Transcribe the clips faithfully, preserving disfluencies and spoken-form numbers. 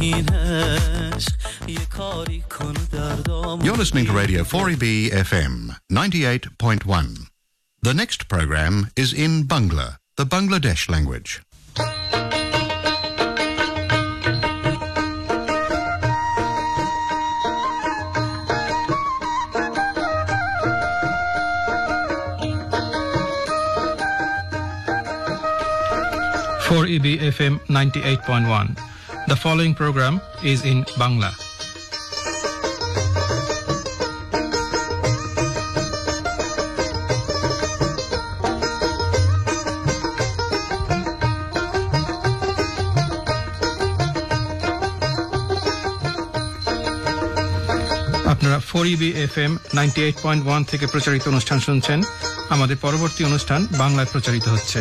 You're listening to Radio four E B F M ninety-eight point one. The next program is in Bangla, the Bangladesh language. four E B F M ninety-eight point one. The following program is in Bangla. আপনারা four E B F M ninety-eight point one থেকে প্রচারিত অনুষ্ঠান শুনছেন। আমাদের পরবর্তী অনুষ্ঠান বাংলায় প্রচারিত হচ্ছে।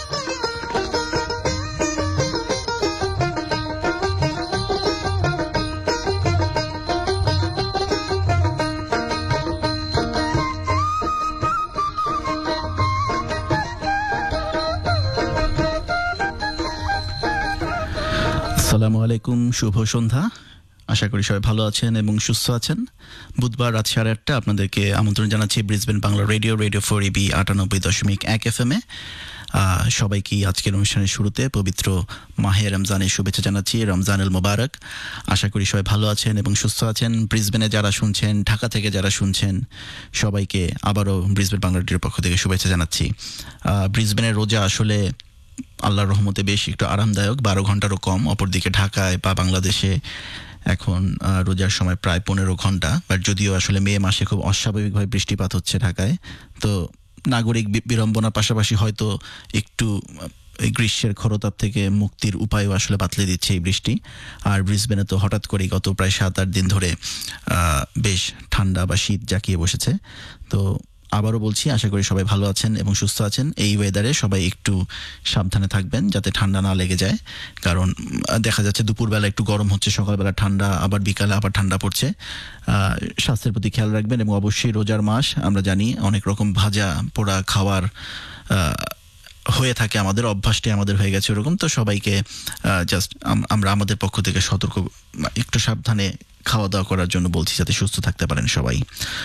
আসসালামু আলাইকুম, শুভ সন্ধ্যা। আশা করি সবাই ভালো আছেন এবং সুস্থ আছেন। বুধবার রাত সাড়ে আটটা আপনাদেরকে আমন্ত্রণ জানাচ্ছি Brisbane Bangla radio radio four EB আটানব্বই দশমিক এক এফ এম এ। সবাইকে আজকের অনুষ্ঠানের শুরুতে পবিত্র মাহে রমজানের শুভেচ্ছা জানাচ্ছি। রমজানুল মোবারক। আশা করি সবাই ভালো আছেন এবং সুস্থ আছেন। ব্রিসবেনে যারা শুনছেন, ঢাকা থেকে যারা শুনছেন, সবাইকে আবারও ব্রিসবেন বাংলা রেডিওর পক্ষ থেকে শুভেচ্ছা জানাচ্ছি। ব্রিসবেনের রোজা আসলে আল্লাহর রহমতে বেশ একটু আরামদায়ক, বারো ঘন্টারও কম। অপরদিকে ঢাকায় বা বাংলাদেশে এখন রোজার সময় প্রায় পনেরো ঘন্টা। বাট যদিও আসলে মে মাসে খুব অস্বাভাবিকভাবে বৃষ্টিপাত হচ্ছে ঢাকায়, তো নাগরিক বিড়ম্বনার পাশাপাশি হয়তো একটু এই গ্রীষ্মের খরতাপ থেকে মুক্তির উপায়ও আসলে বাতলে দিচ্ছে এই বৃষ্টি। আর ব্রিসবেনে তো হঠাৎ করেই গত প্রায় সাত আট দিন ধরে বেশ ঠান্ডা বা শীত জাঁকিয়ে বসেছে। তো আবারও বলছি, আশা করি সবাই ভালো আছেন এবং সুস্থ আছেন। এই ওয়েদারে সবাই একটু সাবধানে থাকবেন যাতে ঠান্ডা না লেগে যায়, কারণ দেখা যাচ্ছে দুপুরবেলা একটু গরম হচ্ছে, সকালবেলা ঠান্ডা, আবার বিকালে আবার ঠান্ডা পড়ছে। স্বাস্থ্যের প্রতি খেয়াল রাখবেন এবং অবশ্যই রোজার মাস, আমরা জানি অনেক রকম ভাজা পোড়া খাওয়ার হয়ে থাকে, আমাদের অভ্যাসটাই আমাদের হয়ে গেছে ওরকম। তো সবাইকে জাস্ট আমরা আমাদের পক্ষ থেকে সতর্ক, একটু সাবধানে খাওয়া দাওয়া করার জন্য বলছি যাতে সুস্থ থাকতে পারেন সবাই।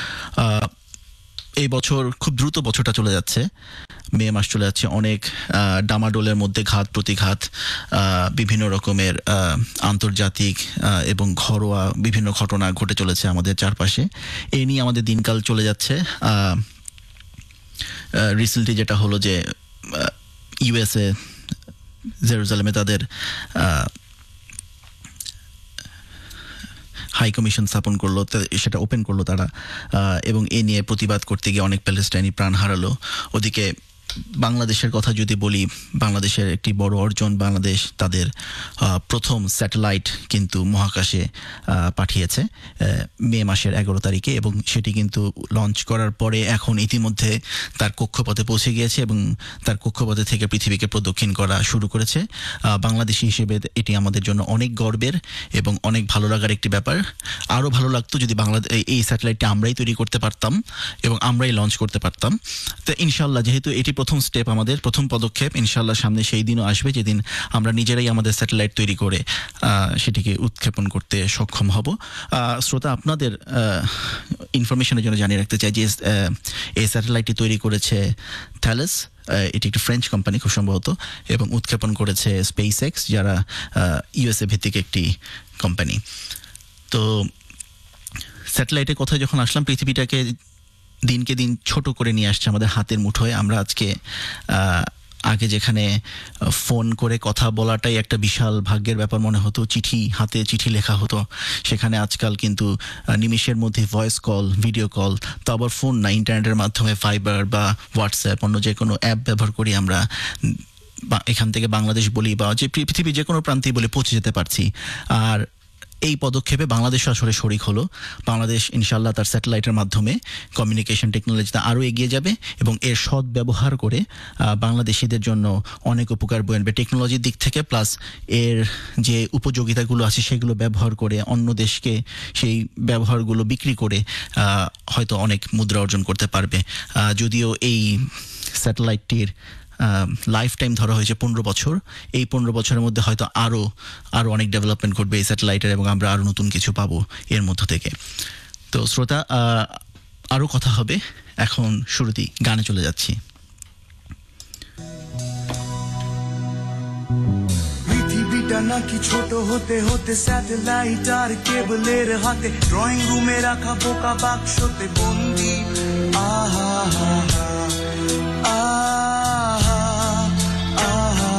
এই বছর খুব দ্রুত বছরটা চলে যাচ্ছে, মে মাস চলে যাচ্ছে। অনেক ডামাডোলের মধ্যে ঘাত প্রতিঘাত, বিভিন্ন রকমের আন্তর্জাতিক এবং ঘরোয়া বিভিন্ন ঘটনা ঘটে চলেছে আমাদের চারপাশে। এই নিয়ে আমাদের দিনকাল চলে যাচ্ছে। রিসেন্টলি যেটা হলো যে ইউএসএ জেরুজালেমে তাদের হাই কমিশন স্থাপন করলো, সেটা ওপেন করলো তারা, এবং এ নিয়ে প্রতিবাদ করতে গিয়ে অনেক প্যালেস্টাইনি প্রাণ হারালো। ওদিকে বাংলাদেশের কথা যদি বলি, বাংলাদেশের একটি বড় অর্জন, বাংলাদেশ তাদের প্রথম স্যাটেলাইট কিন্তু মহাকাশে পাঠিয়েছে মে মাসের এগারো তারিখে, এবং সেটি কিন্তু লঞ্চ করার পরে এখন ইতিমধ্যে তার কক্ষপথে পৌঁছে গিয়েছে এবং তার কক্ষপথে থেকে পৃথিবীকে প্রদক্ষিণ করা শুরু করেছে। বাংলাদেশি হিসেবে এটি আমাদের জন্য অনেক গর্বের এবং অনেক ভালো লাগার একটি ব্যাপার। আরও ভালো লাগতো যদি বাংলাদেশ এই স্যাটেলাইটটি আমরাই তৈরি করতে পারতাম এবং আমরাই লঞ্চ করতে পারতাম। তো ইনশাল্লাহ, যেহেতু এটি প্রথম স্টেপ, আমাদের প্রথম পদক্ষেপ, ইনশাল্লাহ সামনে সেই দিনও আসবে যেদিন আমরা নিজেরাই আমাদের স্যাটেলাইট তৈরি করে সেটিকে উৎক্ষেপণ করতে সক্ষম হব। শ্রোতা, আপনাদের ইনফরমেশনের জন্য জানিয়ে রাখতে চাই যে এই স্যাটেলাইটটি তৈরি করেছে থ্যালেস, এটি একটি ফ্রেঞ্চ কোম্পানি খুব সম্ভবত, এবং উৎক্ষেপণ করেছে স্পেস এক্স, যারা ইউএসএ ভিত্তিক একটি কোম্পানি। তো স্যাটেলাইটের কথায় যখন আসলাম, পৃথিবীটাকে দিনকে দিন ছোট করে নিয়ে আসছে আমাদের হাতের মুঠোয়। আমরা আজকে আগে যেখানে ফোন করে কথা বলাটাই একটা বিশাল ভাগ্যের ব্যাপার মনে হতো, চিঠি হাতে চিঠি লেখা হতো, সেখানে আজকাল কিন্তু নিমিষের মধ্যে ভয়েস কল, ভিডিও কল, তো আবার ফোন না, ইন্টারনেটের মাধ্যমে ফাইবার বা হোয়াটসঅ্যাপ অন্য যে কোনো অ্যাপ ব্যবহার করি আমরা এখান থেকে বাংলাদেশ বলি বা যে পৃথিবীর যে কোনো প্রান্তেই বলে পৌঁছে যেতে পারছি। আর এই পদক্ষেপে বাংলাদেশ আসলে শরিক হলো। বাংলাদেশ ইনশাল্লাহ তার স্যাটেলাইটের মাধ্যমে কমিউনিকেশন টেকনোলজিতে আরও এগিয়ে যাবে এবং এর সৎ ব্যবহার করে বাংলাদেশিদের জন্য অনেক উপকার বয়ে আনবে টেকনোলজির দিক থেকে, প্লাস এর যে উপযোগিতাগুলো আছে সেগুলো ব্যবহার করে অন্য দেশকে সেই ব্যবহারগুলো বিক্রি করে হয়তো অনেক মুদ্রা অর্জন করতে পারবে। যদিও এই স্যাটেলাইটটির লাইফ টাইম ধরা হয়েছে পনেরো বছর। এই পনেরো বছরের মধ্যে হয়তো আরও আরও অনেক ডেভেলপমেন্ট ঘটবে এই স্যাটেলাইটের এবং আমরা আরও নতুন কিছু পাবো এর মধ্য থেকে। তো শ্রোতা, আরও কথা হবে, এখন শুরুতেই গানে চলে যাচ্ছি। পৃথিবীটা নাকি ছোট হতে হতে স্যাটেলাইট আর কেবলের হাতে, ড্রয়িং রুমে রাখা বোকা বাক্সতে বন্দি। আহা হা হা আহা আহা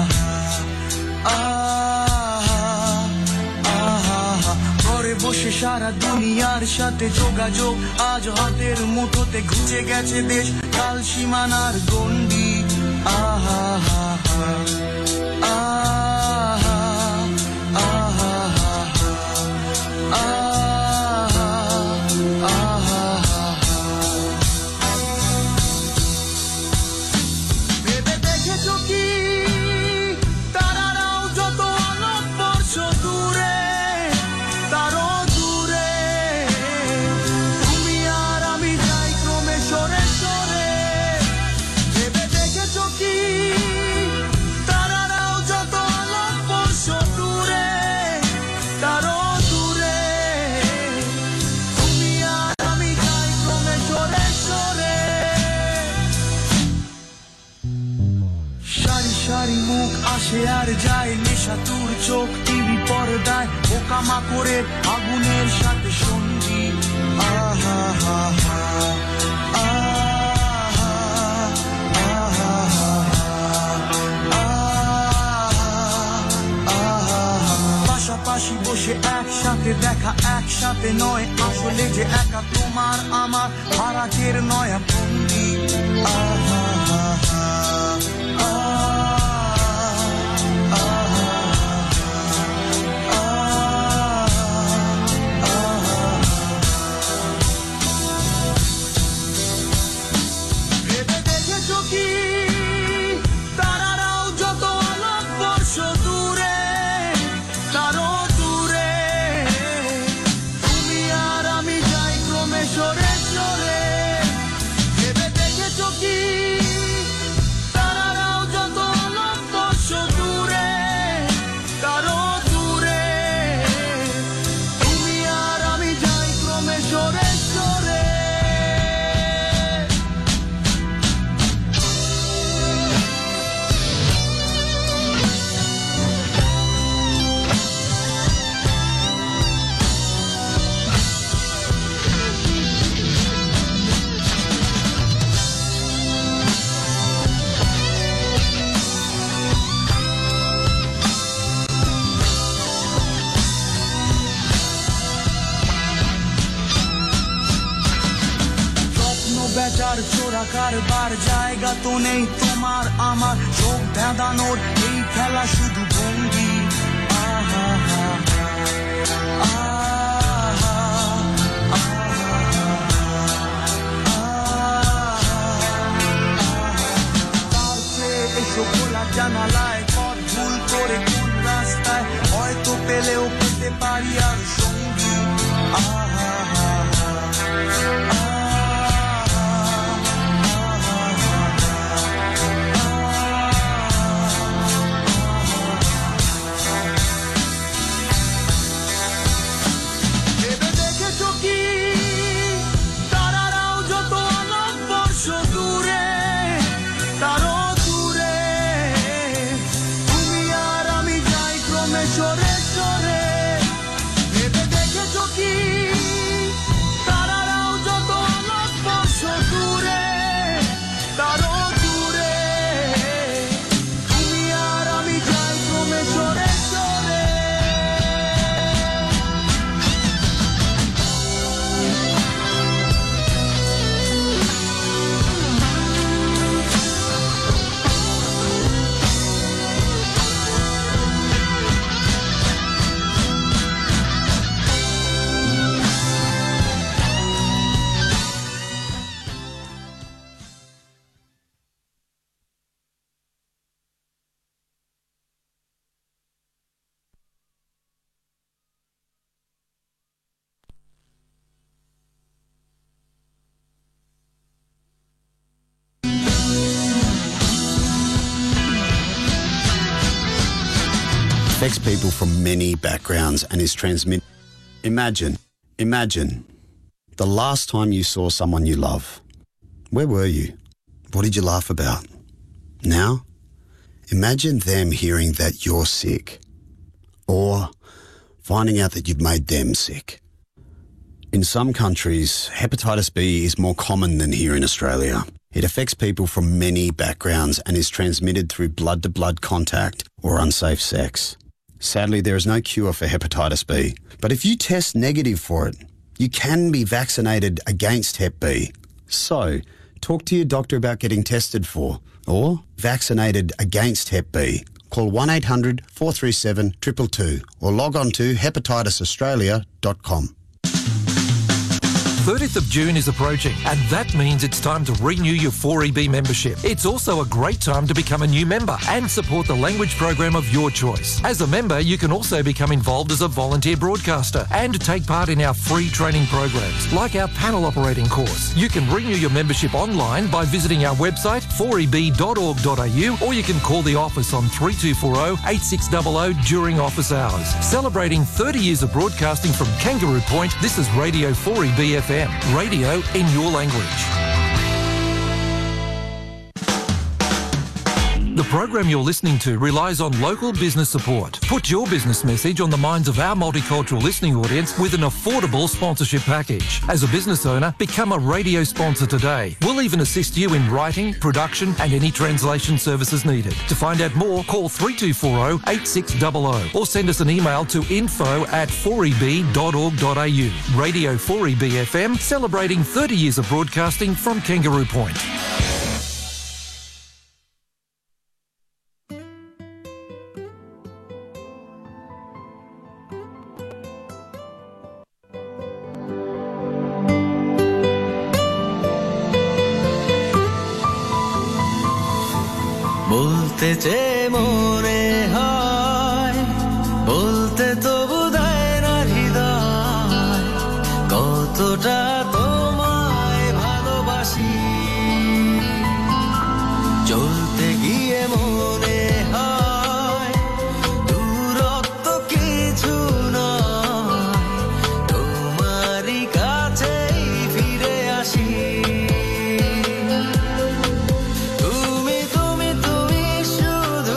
আহা আহা ঘরে বসে সারা দুনিয়ার সাথে যোগাযোগ আজ হাতের মুঠোতে, ঘুচে গেছে দেশ কাল সীমানার গন্ডি। আহা হা হা আসে আর যায় নেশাতুর চোখ টিভি পর্দায়, পোকামাকড়ের আগুনের সাথে সঙ্গী। আহা হা হা পাশাপাশি বসে একসাথে দেখা, একসাথে নয় আসলে যে একা তোমার আমার ভাড়াটের নয়া বন্দি। আহা হা হা বেচার চোরা কারবার জায়গা তো নেই তোমার আমার, চোখ ধাঁধানোর এই খেলা শুধু ভঙ্গি। আহা হা তার চেয়ে এসো খোলা জানালায়, পথ ভুল করে কোন রাস্তায় হয়তো পেলেও পেতে পারি আর সঙ্গী। আহা হা affects people from many backgrounds and is transmitted. Imagine, imagine the last time you saw someone you love. Where were you? What did you laugh about? Now, imagine them hearing that you're sick or finding out that you've made them sick. In some countries, hepatitis B is more common than here in Australia. It affects people from many backgrounds and is transmitted through blood-to-blood contact or unsafe sex. Sadly, there is no cure for hepatitis B, but if you test negative for it, you can be vaccinated against hep B. So, talk to your doctor about getting tested for or vaccinated against hep B. Call one eight hundred four three seven two two two or log on to hepatitis australia dot com. thirtieth of June is approaching, and that means it's time to renew your four E B membership. It's also a great time to become a new member and support the language program of your choice. As a member, you can also become involved as a volunteer broadcaster and take part in our free training programs, like our panel operating course. You can renew your membership online by visiting our website, four e b dot org dot a u, or you can call the office on three two four zero eight six zero zero during office hours. Celebrating thirty years of broadcasting from Kangaroo Point, this is Radio four E B F M. Radio in your language. The program you're listening to relies on local business support. Put your business message on the minds of our multicultural listening audience with an affordable sponsorship package. As a business owner, become a radio sponsor today. We'll even assist you in writing, production and any translation services needed. To find out more, call three two four zero eight six zero zero or send us an email to info at four e b dot org dot a u. Radio four E B F M, celebrating thirty years of broadcasting from Kangaroo Point. বলতে চে মনে হয় বলতে তো বোধহয় না হৃদয় কতটা তোমায় ভালোবাসি চলতে গিয়ে মনে হয় দূরত্ব কিছু নয় তোমারই কাছেই ফিরে আসি তুমি তুমি তুমি শুধু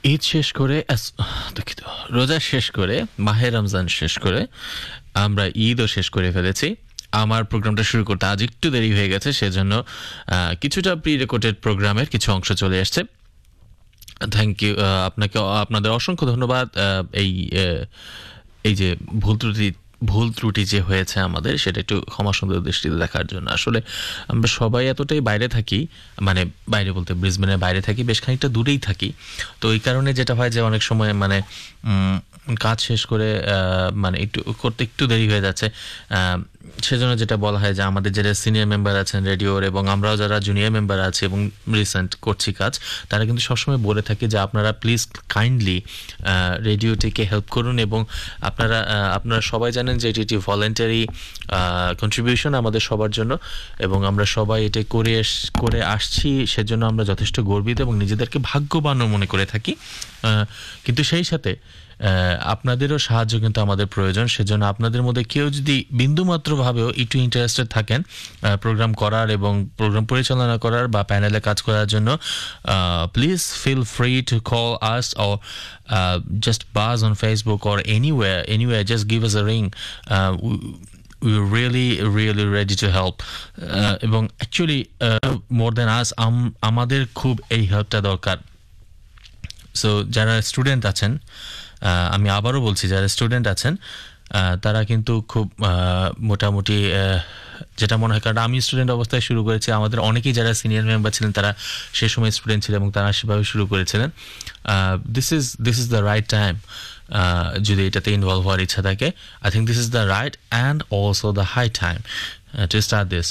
ঈদ শেষ করে দুঃখিত রোজা শেষ করে মাহে রমজান শেষ করে আমরা ঈদও শেষ করে ফেলেছি। আমার প্রোগ্রামটা শুরু করতে আজ একটু দেরি হয়ে গেছে, সেজন্য কিছুটা প্রি রেকর্ডেড প্রোগ্রামের কিছু অংশ চলে আসছে। থ্যাংক ইউ, আপনাকে আপনাদের অসংখ্য ধন্যবাদ। এই এই যে ভুল ত্রুটি ভুল ত্রুটি যে হয়েছে আমাদের, সেটা একটু ক্ষমা সুন্দর দৃষ্টিতে দেখার জন্য। আসলে আমরা সবাই এতটাই বাইরে থাকি, মানে বাইরে বলতে ব্রিসবেনের বাইরে থাকি, বেশ খানিকটা দূরেই থাকি। তো এই কারণে যেটা হয় যে অনেক সময় মানে কাজ শেষ করে মানে একটু করতে একটু দেরি হয়ে যাচ্ছে। সেজন্য যেটা বলা হয় যে আমাদের যারা সিনিয়র মেম্বার আছেন রেডিওর, এবং আমরাও যারা জুনিয়র মেম্বার আছি এবং রিসেন্ট করছি কাজ, তারা কিন্তু সবসময় বলে থাকে যে আপনারা প্লিজ কাইন্ডলি রেডিওটিকে হেল্প করুন। এবং আপনারা আপনারা সবাই জানেন যে এটি একটি ভলেন্টারি কন্ট্রিবিউশন আমাদের সবার জন্য, এবং আমরা সবাই এটা করে করে আসছি। সেজন্য আমরা যথেষ্ট গর্বিত এবং নিজেদেরকে ভাগ্যবানও মনে করে থাকি। কিন্তু সেই সাথে আপনাদেরও সাহায্য কিন্তু আমাদের প্রয়োজন। সেজন্য আপনাদের মধ্যে কেউ যদি বিন্দুমাত্রভাবেও একটু ইন্টারেস্টেড থাকেন প্রোগ্রাম করার এবং প্রোগ্রাম পরিচালনা করার বা প্যানেলে কাজ করার জন্য, please feel free to call us or just buzz on Facebook or anywhere anywhere just give us a ring. We're really really ready to help. এবং অ্যাকচুয়ালি মোর দ্যান আস আমাদের খুব এই হেল্পটা দরকার। সো যারা স্টুডেন্ট আছেন, আমি আবারও বলছি, যারা স্টুডেন্ট আছেন তারা কিন্তু খুব মোটামুটি যেটা মনে হয়, কারণ আমি স্টুডেন্ট অবস্থায় শুরু করেছি, আমাদের অনেকেই যারা সিনিয়র মেম্বার ছিলেন তারা সে সময় স্টুডেন্ট ছিলেন এবং তারা সেভাবে শুরু করেছিলেন। This is this is the right time. যদি এটাতে ইনভলভ হওয়ার ইচ্ছা থাকে, I think this is the right and also the high time to start this.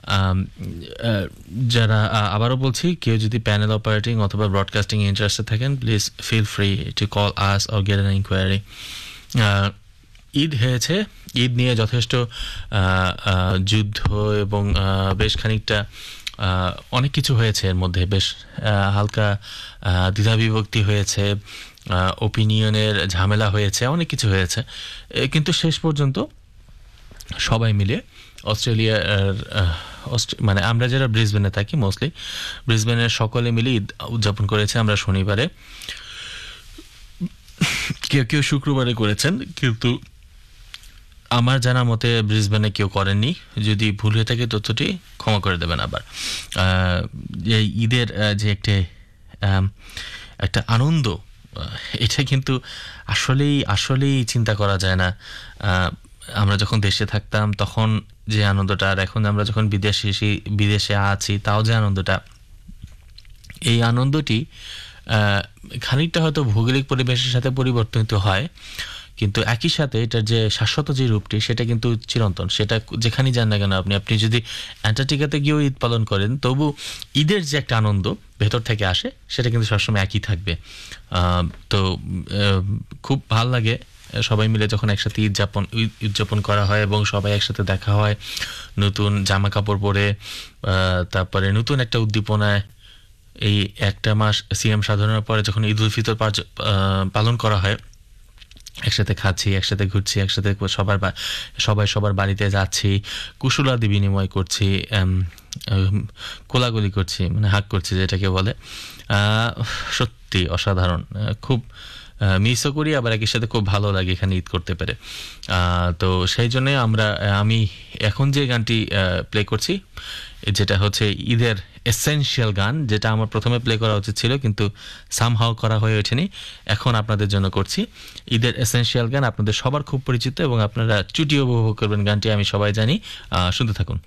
যারা আবারও বলছি, কেউ যদি প্যানেল অপারেটিং অথবা ব্রডকাস্টিং ইন্টারেস্টেড থাকেন, please feel free to call us or get an enquiry. Eid হয়েছে, ঈদ নিয়ে যথেষ্ট যুদ্ধ এবং বেশ খানিকটা অনেক কিছু হয়েছে, এর মধ্যে বেশ হালকা দ্বিধাবিভক্তি হয়েছে, ওপিনিয়নের ঝামেলা হয়েছে, অনেক কিছু হয়েছে। কিন্তু শেষ পর্যন্ত সবাই মিলে অস্ট্রেলিয়ার মানে আমরা যারা ব্রিসবেনে থাকি, মোস্টলি ব্রিসবেনের সকলে মিলে ঈদ উদযাপন করেছে। আমরা শনিবারে, কেউ কেউ শুক্রবারে করেছেন, কিন্তু আমার জানা মতে ব্রিসবেনে কেউ করেননি। যদি ভুল হয়ে থাকে তথ্যটি ক্ষমা করে দেবেন। আবার এই ঈদের যে একটা একটা আনন্দ, এটা কিন্তু আসলেই আসলেই চিন্তা করা যায় না। আমরা যখন দেশে থাকতাম তখন যে আনন্দটা, আর এখন আমরা যখন বিদেশে বিদেশে আছি তাও যে আনন্দটা, এই আনন্দটি খানিকটা হয়তো ভৌগোলিক পরিবেশের সাথে পরিবর্তিত হয়, কিন্তু একই সাথে এটার যে শাশ্বত যে রূপটি, সেটা কিন্তু চিরন্তন। সেটা যেখানেই যান না কেন আপনি, আপনি যদি অ্যান্টার্কটিকাতে গিয়েও ঈদ পালন করেন, তবু ঈদের যে একটা আনন্দ ভেতর থেকে আসে, সেটা কিন্তু সবসময় একই থাকবে। তো খুব ভাল লাগে সবাই মিলে যখন একসাথে ঈদ যাপন উদযাপন করা হয় এবং সবাই একসাথে দেখা হয়, নতুন জামা কাপড় পরে, তারপরে নতুন একটা উদ্দীপনায়। এই একটা মাস সিএম সাধনার পরে যখন ঈদ উল ফিতর পালন করা হয়, একসাথে খাচ্ছি, একসাথে ঘুরছি, একসাথে সবার সবাই সবার বাড়িতে যাচ্ছি, কুশলাদি বিনিময় করছি, কোলাগুলি করছি, মানে হাক করছি যেটাকে বলে, সত্যি অসাধারণ। খুব মিসও করি, আবার একই সাথে খুব ভালো লাগে এখানে ঈদ করতে পেরে। তো সেই জন্যে আমরা আমি এখন যে গানটি প্লে করছি, যেটা হচ্ছে ঈদের এসেনশিয়াল গান, যেটা আমার প্রথমে প্লে করা উচিত ছিল কিন্তু সামহাও করা হয়ে ওঠেনি, এখন আপনাদের জন্য করছি। ঈদের এসেনশিয়াল গান আপনাদের সবার খুব পরিচিত এবং আপনারা চুটিও উপভোগ করবেন গানটি, আমি সবাই জানি। শুনতে থাকুন।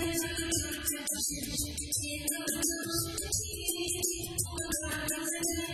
Thank you.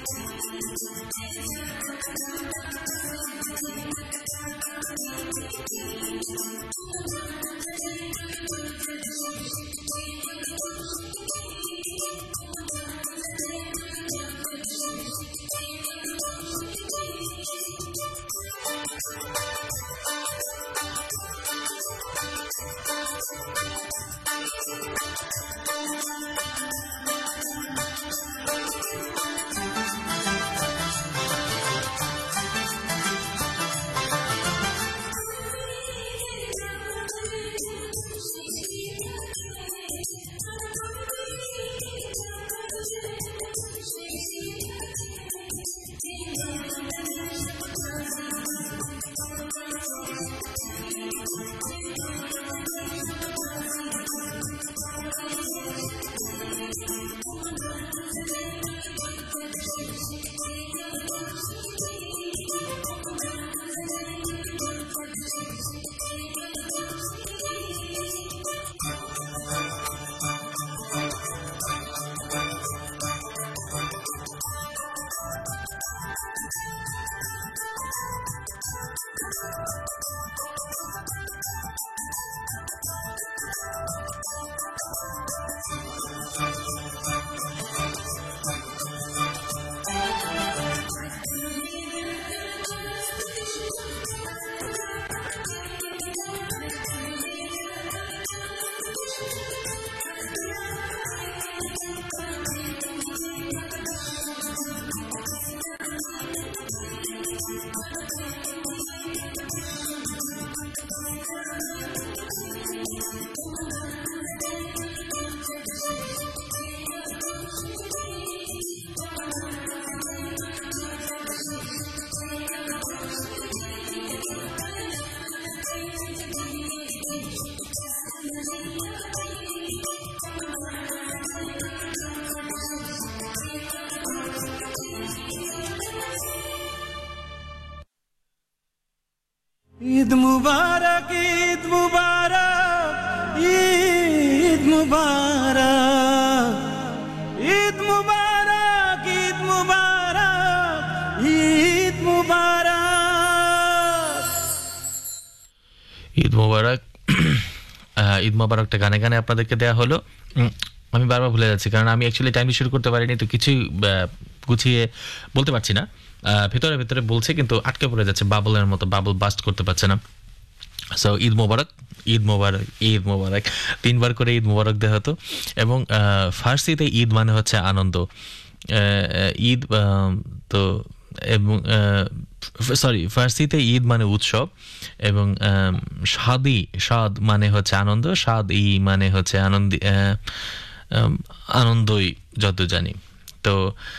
ঈদ মুবারক ঈদ মুবারক ঈদ মুবারক ঈদ মুবারক ঈদ মুবারক ঈদ মুবারক ঈদ মুবারক ঈদ মুবারকটা গানে গানে আপনাদেরকে দেয়া হলো। আমি বারবার ভুলে যাচ্ছি কারণ আমি অ্যাকচুয়ালি টাইমলি শুরু করতে পারিনি, তো কিছুই গুছিয়ে বলতে পারছি না। ভেতরে ভেতরে বলছে কিন্তু আটকে পড়ে যাচ্ছে, বাবলের মতো বাবল বাস্ট করতে পারছে না। সো ঈদ মোবারক ঈদ মোবারক ঈদ মোবারক তিনবার করে ঈদ মোবারক দেওয়া হতো। এবং ফার্সিতে ঈদ মানে হচ্ছে আনন্দ, ঈদ তো এবং সরি ফার্সিতে ঈদ মানে উৎসব, এবং শাদি সাদ মানে হচ্ছে আনন্দ, সাদ ই মানে হচ্ছে আনন্দ আনন্দই যত জানি। তো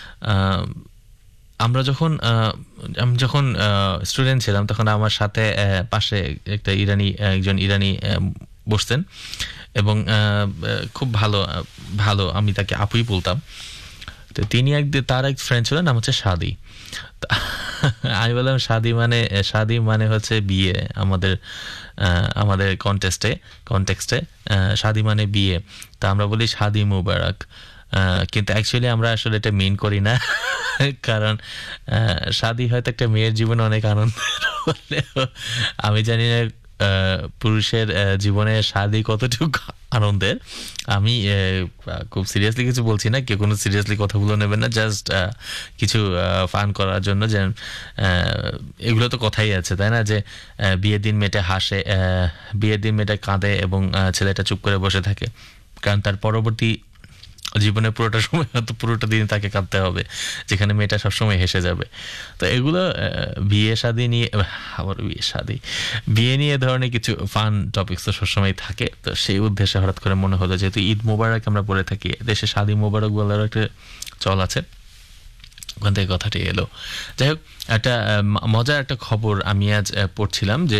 আমরা যখন আমি যখন স্টুডেন্ট ছিলাম তখন আমার সাথে পাশে একটা ইরানি একজন ইরানি বসতেন এবং খুব ভালো ভালো আমি তাকে আপুই বলতাম। তো তিনি এক তার এক ফ্রেন্ড ছিল, নাম হচ্ছে শাদি। আমি বললাম শাদি মানে শাদি মানে হচ্ছে বিয়ে, আমাদের আমাদের কন্টেস্টে কনটেক্সটে শাদি মানে বিয়ে। তা আমরা বলি শাদি মুবারক, কিন্তু অ্যাকচুয়ালি আমরা আসলে এটা মেন করি না, কারণ শাদি হয়তো একটা মেয়ের জীবনে অনেক আনন্দের হলেও আমি জানি না পুরুষের জীবনে শাদি কতটুকু আনন্দের। আমি খুব সিরিয়াসলি কিছু বলছি না, কেউ কোনো সিরিয়াসলি কথাগুলো নেবেন না, জাস্ট কিছু ফান করার জন্য। যে এগুলো তো কথাই আছে তাই না, যে বিয়ের দিন মেয়েটা হাসে, বিয়ের দিন মেয়েটা কাঁদে এবং ছেলেটা চুপ করে বসে থাকে, কারণ তার পরবর্তী জীবনে পুরোটা সময় হয়তো পুরোটা দিন তাকে কাঁদতে হবে, যেখানে মেয়েটা সবসময় হেসে যাবে। তো এগুলো বিয়ে শাদী নিয়ে, আবার বিয়ে শাদী বিয়ে নিয়ে ধরনের কিছু ফান টপিকস তো সবসময় থাকে। তো সেই উদ্দেশ্যে হঠাৎ করে মনে হলো যেহেতু ঈদ মোবারক আমরা বলে থাকি, দেশে শাদী মোবারক বলার একটা চল আছে, ওখান থেকে কথাটি এলো। যাই হোক, একটা মজার একটা খবর আমি আজ পড়ছিলাম যে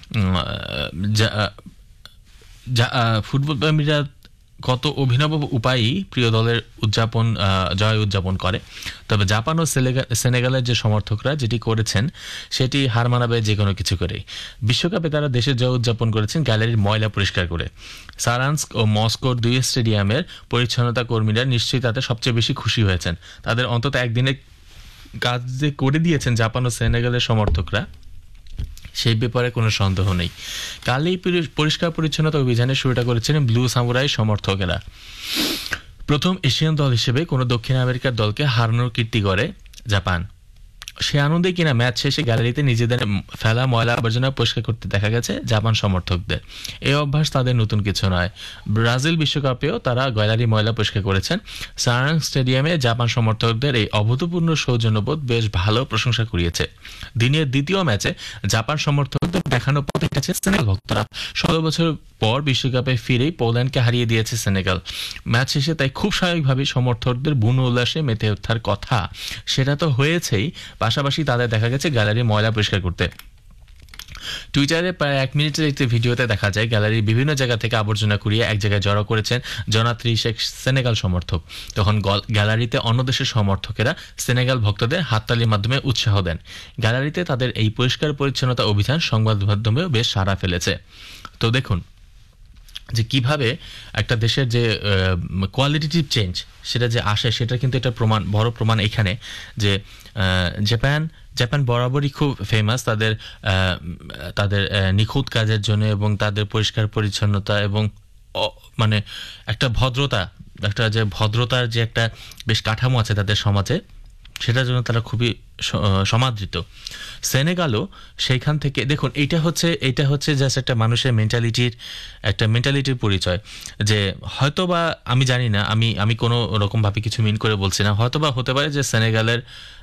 ফুটবল প্রেমীরা কত অভিনব উপায়ই প্রিয় দলের উদযাপন জয় উদযাপন করে। তবে জাপান ও সেনেগালের যে সমর্থকরা যেটি করেছেন সেটি হার মানাবে যে কোনো কিছু করেই। বিশ্বকাপে তারা দেশের জয় উদযাপন করেছেন গ্যালারির ময়লা পরিষ্কার করে। সারান্স্ক ও মস্কোর দুই স্টেডিয়ামের পরিচ্ছন্নতা কর্মীরা নিশ্চয়ই তাতে সবচেয়ে বেশি খুশি হয়েছেন। তাদের অন্তত একদিনের কাজ যে করে দিয়েছেন জাপান ও সেনেগালের সমর্থকরা, সেই ব্যাপারে কোনো সন্দেহ নেই। কালই পরিষ্কার পরিচ্ছন্নতা অভিযানের শুরুটা করেছিলেন ব্লু সামুরাই সমর্থকেরা। প্রথম এশিয়ান দল হিসেবে কোনো দক্ষিণ আমেরিকার দলকে হারানোর কীর্তি করে জাপান। সে আনন্দে কিনা ম্যাচ শেষে গ্যালারিতে নিজেদের ফেলা ময়লা আবর্জনা পরিষ্কার করতে দেখা গেছে জাপান সমর্থকদের। এই অভ্যাস তাদের নতুন কিছু নয়। ব্রাজিল বিশ্বকাপেও তারা গ্যালারি ময়লা পরিষ্কার করেছেন। সারাং স্টেডিয়ামে জাপান সমর্থকদের এই অভূতপূর্ণ সৌজন্যবোধ বেশ ভালো প্রশংসা কুড়িয়েছে। দিনের দ্বিতীয় ম্যাচে জাপান সমর্থকদের দেখানো পথে গেছে সেনেগাল ভক্তরা। ষোলো বছর পর বিশ্বকাপে ফিরেই পোল্যান্ডকে হারিয়ে দিয়েছে সেনেগাল। ম্যাচ শেষে তাই খুব স্বাভাবিকভাবেই সমর্থকদের বুনো উল্লাসে মেতে ওঠার কথা, সেটা তো হয়েছেই, পাশাপাশি তাদের দেখা গেছে গ্যালারি ময়লা পরিষ্কার করতে। টুইটারে প্রায় এক মিনিটের একটি ভিডিওতে দেখা যায় গ্যালারির বিভিন্ন জায়গা থেকে আবর্জনা কুড়িয়ে এক জায়গায় জড়ো করেছেন জনা ত্রিশেক সেনেগাল সমর্থক। তখন গ্যালারিতে অন্য দেশের সমর্থকেরা সেনেগাল ভক্তদের হাততালির মাধ্যমে উৎসাহ দেন। গ্যালারিতে তাদের এই পরিষ্কার পরিচ্ছন্নতা অভিযান সংবাদ মাধ্যমেও বেশ সাড়া ফেলেছে। তো দেখুন যে কিভাবে একটা দেশের যে কোয়ালিটেটিভ চেঞ্জ সেটা যে আসে, সেটা কিন্তু একটা প্রমাণ, বড় প্রমাণ এখানে যে জাপান জাপান বরাবরই খুব ফেমাস তাদের তাদের নিখুঁত কাজের জন্য এবং তাদের পরিষ্কার পরিচ্ছন্নতা এবং মানে একটা ভদ্রতা, একটা যে ভদ্রতার যে একটা বেশ কাঠামো আছে তাদের সমাজে, সেটার জন্য তারা খুবই সমাদৃত। সেনেগালও সেইখান থেকে দেখুন, এইটা হচ্ছে এইটা হচ্ছে জাস্ট একটা মানুষের মেন্টালিটির একটা মেন্টালিটির পরিচয়। যে হয়তোবা আমি জানি না, আমি আমি কোনো রকমভাবে কিছু মিন করে বলছি না, হয়তোবা হতে পারে যে সেনেগালের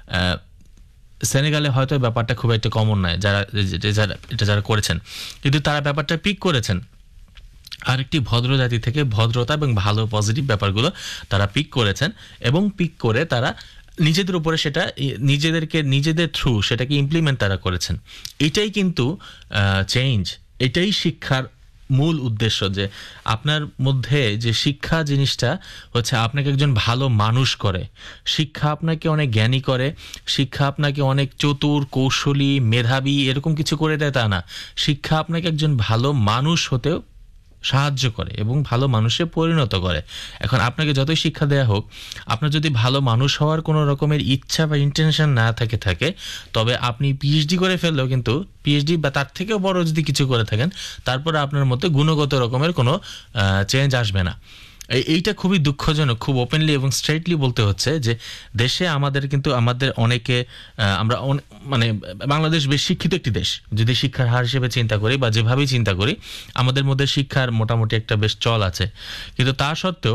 সেনেগালে হয়তো ব্যাপারটা খুব একটা কমন নয় যারা যারা এটা যারা করেছেন, কিন্তু তারা ব্যাপারটা পিক করেছেন আরেকটি ভদ্র জাতি থেকে। ভদ্রতা এবং ভালো পজিটিভ ব্যাপারগুলো তারা পিক করেছেন এবং পিক করে তারা নিজেদের উপরে সেটা নিজেদেরকে নিজেদের থ্রু সেটাকে ইমপ্লিমেন্ট তারা করেছেন। এটাই কিন্তু চেঞ্জ, এটাই শিক্ষার মূল উদ্দেশ্য, যে আপনার মধ্যে যে শিক্ষা জিনিসটা হচ্ছে আপনাকে একজন ভালো মানুষ করে। শিক্ষা আপনাকে অনেক জ্ঞানী করে, শিক্ষা আপনাকে অনেক চতুর, কৌশলী, মেধাবী এরকম কিছু করে দেয় তা না। শিক্ষা আপনাকে একজন ভালো মানুষ হতেও সাহায্য করে এবং ভালো মানুষে পরিণত করে। এখন আপনাকে যতই শিক্ষা দেয়া হোক, আপনার যদি ভালো মানুষ হওয়ার কোনো রকমের ইচ্ছা বা ইন্টেনশন না থাকে থাকে তবে আপনি পিএইচডি করে ফেললেও কিন্তু পিএইচডি বা তার থেকেও বড় যদি কিছু করে থাকেন, তারপরে আপনার মধ্যে গুণগত রকমের কোনো চেঞ্জ আসবে না। এইটা খুবই দুঃখজনক, খুব ওপেনলি এবং স্ট্রেটলি বলতে হচ্ছে যে দেশে আমাদের কিন্তু আমাদের অনেকে আমরা মানে বাংলাদেশ বেশ শিক্ষিত একটি দেশ যদি শিক্ষার হার হিসেবে চিন্তা করি বা যেভাবেই চিন্তা করি, আমাদের মধ্যে শিক্ষার মোটামুটি একটা বেশ চল আছে, কিন্তু তা সত্ত্বেও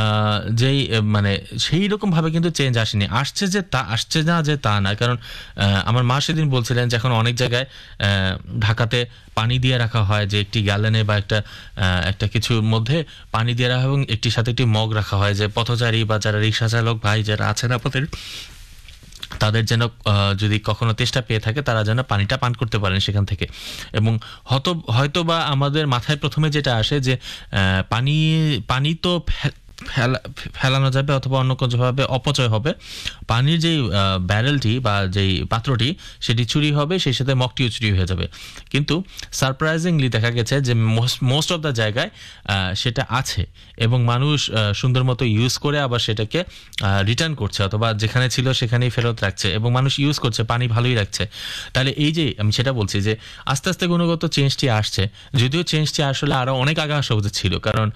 যেই মানে সেই রকমভাবে কিন্তু চেঞ্জ আসেনি। আসছে যে তা আসছে না যে তা না, কারণ আমার মা সেদিন বলছিলেন যে এখন অনেক জায়গায় ঢাকাতে পানি দিয়ে রাখা হয়, যে একটি গ্যালনে বা একটা একটা কিছুর মধ্যে পানি দিয়ে রাখা এবং একটির সাথে একটি মগ রাখা হয়, যে পথচারী বা যারা রিক্সা চালক ভাই যারা আছেন আপনাদের, তাদের যেন যদি কখনো তেষ্টা পেয়ে থাকে তারা যেন পানিটা পান করতে পারেন সেখান থেকে। এবং হয়তো হয়তো বা আমাদের মাথায় প্রথমে যেটা আসে যে পানি পানি তো ফেলা ফেলানো যাবে অথবা অন্য কোনোভাবে অপচয় হবে, পানির যেই ব্যারেলটি বা যেই পাত্রটি সেটি চুরি হবে, সেই সাথে মগটিও চুরি হয়ে যাবে। কিন্তু সারপ্রাইজিংলি দেখা গেছে যে মোস্ট অফ দ্য জায়গায় সেটা আছে এবং মানুষ সুন্দর মতো ইউজ করে আবার সেটাকে রিটার্ন করছে অথবা যেখানে ছিল সেখানেই ফেরত রাখছে এবং মানুষ ইউজ করছে, পানি ভালোই রাখছে। তাহলে এই যে আমি সেটা বলছি যে আস্তে আস্তে গুণগত চেঞ্জটি আসছে, যদিও চেঞ্জটি আসলে আরও অনেক আগে আসা উচিত ছিল, কারণ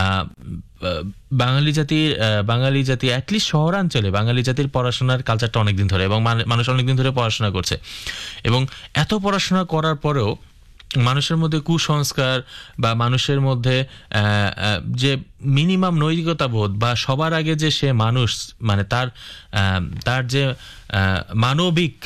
বাঙালি জাতির বাঙালি জাতি অ্যাটলিস্ট শহরাঞ্চলে বাঙালি জাতির পড়াশোনার কালচারটা অনেকদিন ধরে এবং মানুষ অনেকদিন ধরে পড়াশোনা করছে, এবং এত পড়াশোনা করার পরেও মানুষের মধ্যে কুসংস্কার বা মানুষের মধ্যে যে মিনিমাম নৈতিকতা বোধ বা সবার আগে যে সে মানুষ মানে তার তার যে মানবিক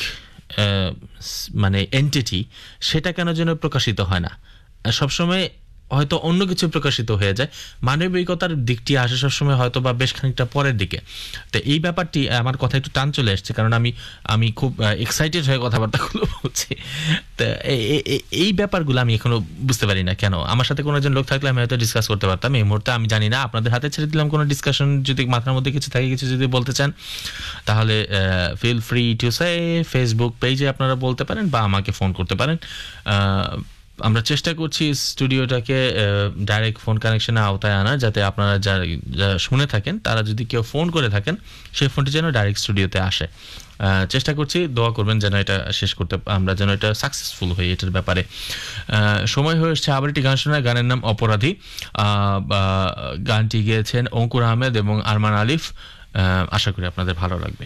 মানে এন্টিটি, সেটা কেন যেন প্রকাশিত হয় না, সবসময় হয়তো অন্য কিছু প্রকাশিত হয়ে যায়। মানবিকতার দিকটি আসে সবসময় হয়তো বা বেশ খানিকটা পরের দিকে। তো এই ব্যাপারটি আমার কথা একটু টান চলে আসছে, কারণ আমি আমি খুব এক্সাইটেড হয়ে কথাবার্তাগুলো বলছি। তো এই ব্যাপারগুলো আমি এখনো বুঝতে পারি না কেন। আমার সাথে কোনো একজন লোক থাকলে আমি হয়তো ডিসকাস করতে পারতাম, এই মুহূর্তে আমি জানি না। আপনাদের হাতে ছেড়ে দিলাম কোনো ডিসকাশন, যদি মাথার মধ্যে কিছু থাকে, কিছু যদি বলতে চান তাহলে feel free to say. Facebook পেজে আপনারা বলতে পারেন বা আমাকে ফোন করতে পারেন। আমরা চেষ্টা করছি স্টুডিওটাকে ডাইরেক্ট ফোন কানেকশনে আওতায় আনার, যাতে আপনারা যারা যারা শুনে থাকেন তারা যদি কেউ ফোন করে থাকেন সেই ফোনটি যেন ডাইরেক্ট স্টুডিওতে আসে। চেষ্টা করছি, দোয়া করবেন যেন এটা শেষ করতে, আমরা যেন এটা সাকসেসফুল হই এটার ব্যাপারে। সময় হয়ে এসছে আবার একটি গান শোনার, গানের নাম অপরাধী। গানটি গেয়েছেন অঙ্কুর আহমেদ এবং আরমান আলিফ। আশা করি আপনাদের ভালো লাগবে।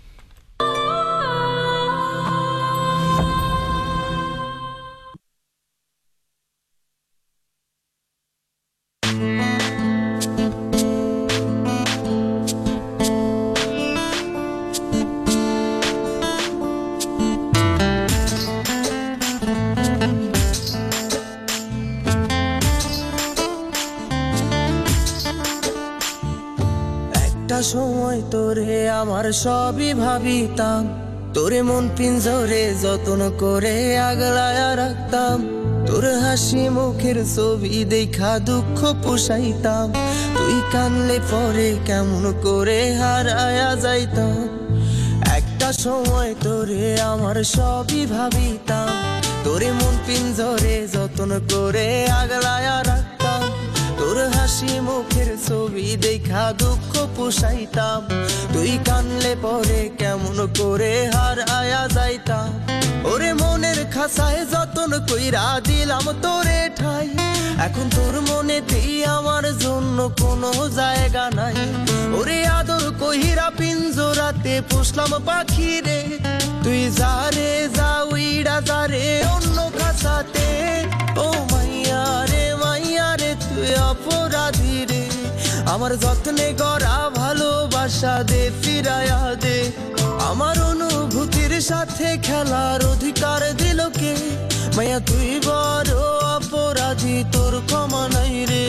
সময় তোরে আমার সবই ভাবিতাম, তোরে মন পিঞ্জরে যত্ন করে আগলায়া রাখতাম, তোর হাসি মুখের ছবি দেখা দুঃখ পোষাইতাম, তুই কানলে পরে কেমন করে হারায়া যাইতাম। একটা সময় তোরে আমার সবই ভাবিতাম, তোরে মন পিঞ্জরে যত্ন করে আগলায়া রাখতাম, তোর হাসি মুখের ছবি দেখা দুঃখ পোষাইতাম, তুই কানলে পরে কেমন করে হারায়া যাইতাম। ওরে মনের খাসায় যতন কইরা দিলাম তোরে ঠাই, এখন তোর মনেতেই আমার জন্য কোনো জায়গা নাই। ওরে আদর কহিরা পিঞ্জরাতে পুষলাম পাখি রে, তুই যারে যা উইড়া যারে অন্য খাসাতে। ও মাইয়া রে মাইয়া রে তুই অপরাধী রে, আমার যত্নে গড়া ভালোবাসা দে ফিরায়া দে। আমার অনুভূতির সাথে খেলার অধিকার দিল কে, মাইয়া তুই বড় অপরাধী, তোর ক্ষমা নাই রে।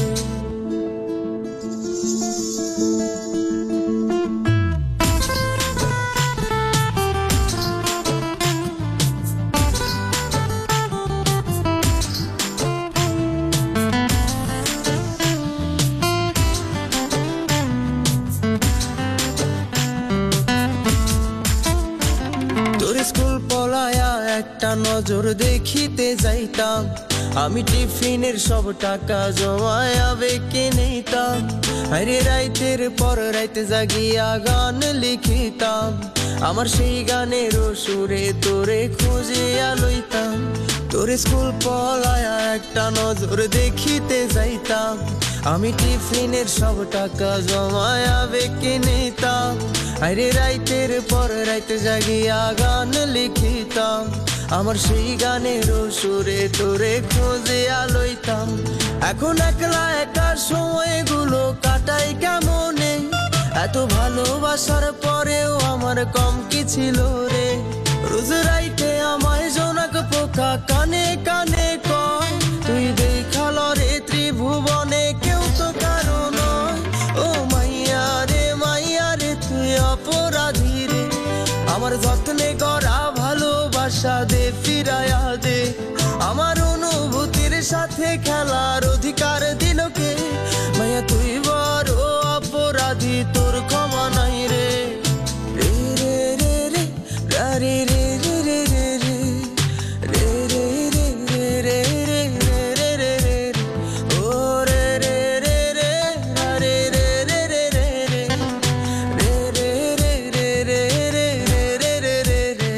একটা নজর দেখিতে যাইতাম, আমি টিফিনের সব টাকা জমায়া বেঁকে নিতাম, আরে রাইতের পর রাইতে জাগিয়া গান লিখিতাম, আমার সেই গানের সুরে তোরে খুঁজিয়া লইতাম। তোরে স্কুল পলায়া একটা নজর দেখিতে যাইতাম, আমি টিফিনের সব টাকা জমায়া বেঁকে নিতাম, আরে রাইতের পর রাইতে জাগিয়া গান লিখিতাম, আমার সেই গানের সুরে তোরে খুঁজিয়া লইতাম। এখন একলা একা সময়গুলো কাটাই কেমনে, এত ভালোবাসার পরেও আমার কম কি ছিল রে। রোজ রাইতে আমায় জোনাক পোকা কানে কানে কয়, তুই দেখাল রে ত্রিভুবনে কেউ তো কারো নয়। ও মাইয়া রে মাইয়া রে তুই অপরাধী রে, আমার যত্নে গড়া ভালোবাসা দে ফিরায়া দে। আমার অনুভূতির সাথে খেলার অধিকার দিল কে, মাইয়া তুই বড় অপরাধী, তোর ক্ষমা নাই রে। রে রে রে রে রে রে রে রে রে রে রে রে রে রে রে রে রে ও রে রে রে রে রে রে রে রে রে রে রে রে রে রে রে রে।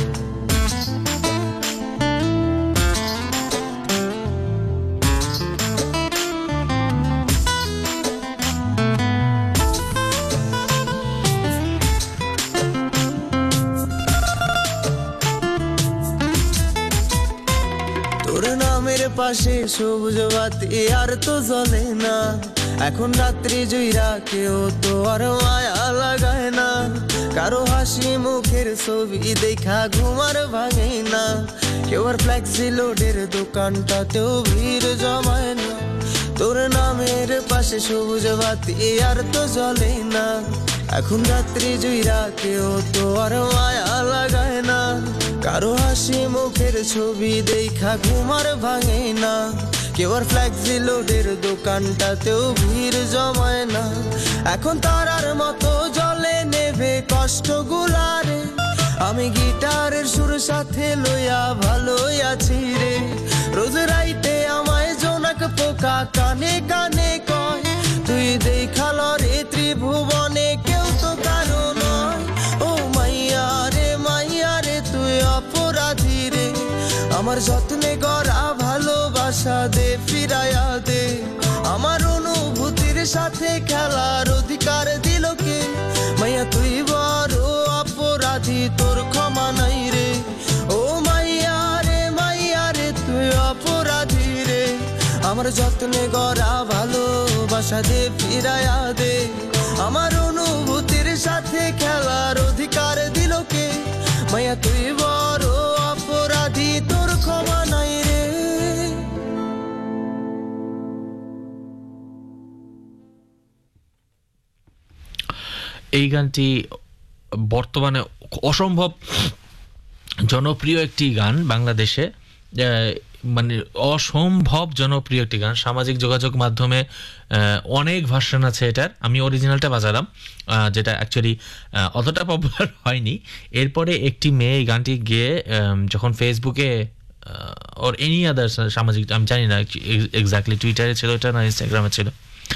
তোর নামের পাশে সবুজ বাতি আর তো জ্বলে না, এখন রাত্রি জুইরা কেউ তো আর মায়া লাগায় না, কারো হাসি মুখের ছবি দেখা ঘুমার ভাঙে না, কেউ আর ফ্লেক্সি লোডের দোকানটাতেও ভিড় জমায় না। তোর নামের পাশে সবুজ বাতি আর তো জ্বলে না, এখন রাত্রি জুইরা কেউ তো আর মায়া লাগায় না, কারো হাসি মুখের ছবি দেখা ঘুমার ভাঙে না, কেউ আর ফ্লেক্সি লোডের দোকানটাতেও ভিড় জমায় না। এখন তারার মতো জলে নেভে কষ্ট গুলারে, আমি গিটারের সুর সাথে লইয়া ভালোই আছি রে। রোজ রাইতে আমায় জোনাক পোকা কানে কানে কয়, তুই দেখাল রে ত্রিভুবনে কেউ তো কারো নয়। ও মাইয়া আমার যত্নে গড়া ভালোবাসা দে ফিরায়া দে আমার অনুভূতির সাথে খেলার অধিকার দিল কে মাইয়া তুই বড় অপরাধী তোর ক্ষমা নাই রে ও মাইয়া রে মাইয়া রে তুই অপরাধী রে আমার যত্নে গড়া ভালোবাসা দে ফিরায়া দে আমার অনুভূতির সাথে খেলার অধিকার দিল কে মাইয়া তুই বড় অপরাধী তোর ক্ষমা নাই রে এই গানটি বর্তমানে অসম্ভব জনপ্রিয় একটি গান বাংলাদেশে, মানে অসম্ভব জনপ্রিয় একটি গান। সামাজিক যোগাযোগ মাধ্যমে অনেক ভার্সন আছে এটার। আমি অরিজিনালটা বাজালাম, যেটা অ্যাকচুয়ালি অতটা পপুলার হয়নি। এরপরে একটি মেয়ে এই গানটি গেয়ে যখন ফেসবুকে ওর এনি আদার সামাজিক, আমি জানি না এক্স্যাক্টলি টুইটারে ছিল এটা না ইনস্টাগ্রামে ছিল,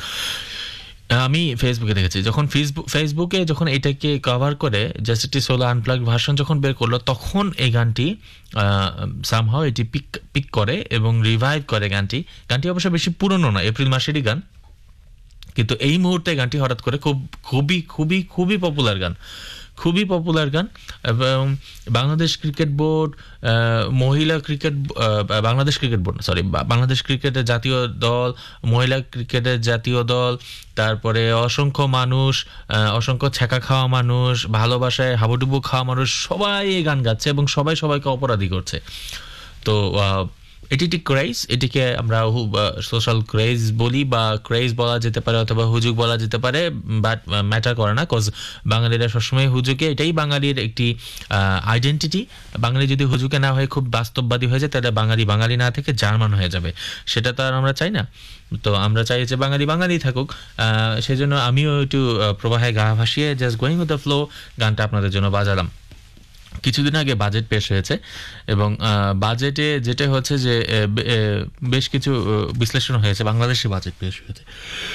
আমি ফেসবুকে দেখেছি, যখন ফেসবুক ফেসবুকে যখন এটাকে কভার করে জাস্ট একটি সোলো আনপ্লাগড ভার্সন যখন বের করলো, তখন এই গানটি সামহাও এটি পিক পিক করে এবং রিভাইভ করে গানটি। গানটি অবশ্য বেশি পুরনো না, এপ্রিল মাসেরই গান, কিন্তু এই মুহূর্তে গানটি হঠাৎ করে খুব খুবই খুবই খুবই পপুলার গান, খুবই পপুলার গান। এবং বাংলাদেশ ক্রিকেট বোর্ড, মহিলা cricket, Bangladesh cricket board sorry Bangladesh ক্রিকেটের জাতীয় দল, মহিলা ক্রিকেটের জাতীয় দল, তারপরে অসংখ্য মানুষ, অসংখ্য ছ্যাঁকা খাওয়া মানুষ, ভালোবাসায় হাবুডুবু খাওয়া মানুষ, সবাই এই গান গাচ্ছে এবং সবাই সবাইকে অপরাধী করছে। তো এটি একটি ক্রেজ, এটিকে আমরা সোশ্যাল ক্রেজ বলি বা ক্রেজ বলা যেতে পারে অথবা হুজুগ বলা যেতে পারে, বাট ম্যাটার করে না, কজ বাঙালিরা সবসময় হুজুকে, এটাই বাঙালির একটি আইডেন্টিটি। বাঙালি যদি হুজুকে না হয়ে খুব বাস্তববাদী হয়ে যায়, তাহলে বাঙালি বাঙালি না থেকে জার্মান হয়ে যাবে, সেটা তো আর আমরা চাই না। তো আমরা চাই যে বাঙালি বাঙালি থাকুক, সেই জন্য আমিও একটু প্রবাহে গা ভাসিয়ে just going with the flow গানটা আপনাদের জন্য বাজালাম। কিছুদিন আগে বাজেট পেশ হয়েছে এবং বাজেটে যেটা হচ্ছে যে বেশ কিছু বিশ্লেষণ হয়েছে, বাংলাদেশে বাজেট পেশ হয়েছে,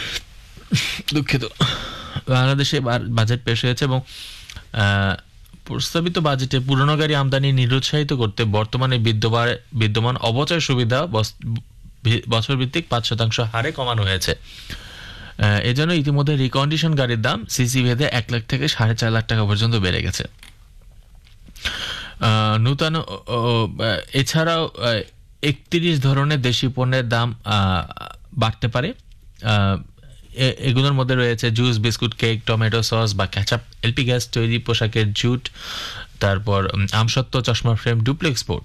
দুঃখিত, বাংলাদেশে বাজেট পেশ হয়েছে এবং প্রস্তাবিত বাজেটে পুরনো গাড়ি আমদানি নিরুৎসাহিত করতে বর্তমানে বিদ্যমান বিদ্যমান অবচয় সুবিধা বছর ভিত্তিক পাঁচ শতাংশ হারে কমানো হয়েছে। এজন্য ইতিমধ্যে রিকন্ডিশন গাড়ির দাম সিসি ভেদে এক লাখ থেকে সাড়ে চার লাখ টাকা পর্যন্ত বেড়ে গেছে। নূতন এছাড়াও একত্রিশ ধরনের দেশি পণ্যের দাম বাড়তে পারে। এগুলোর মধ্যে রয়েছে juice, biscuit, cake, tomato sauce বা ক্যাচআপ, এলপি গ্যাস তৈরি, পোশাকের জুট, তারপর আমসত্ত্ব, চশমা ফ্রেম, ডুপ্লেক্স বোর্ড।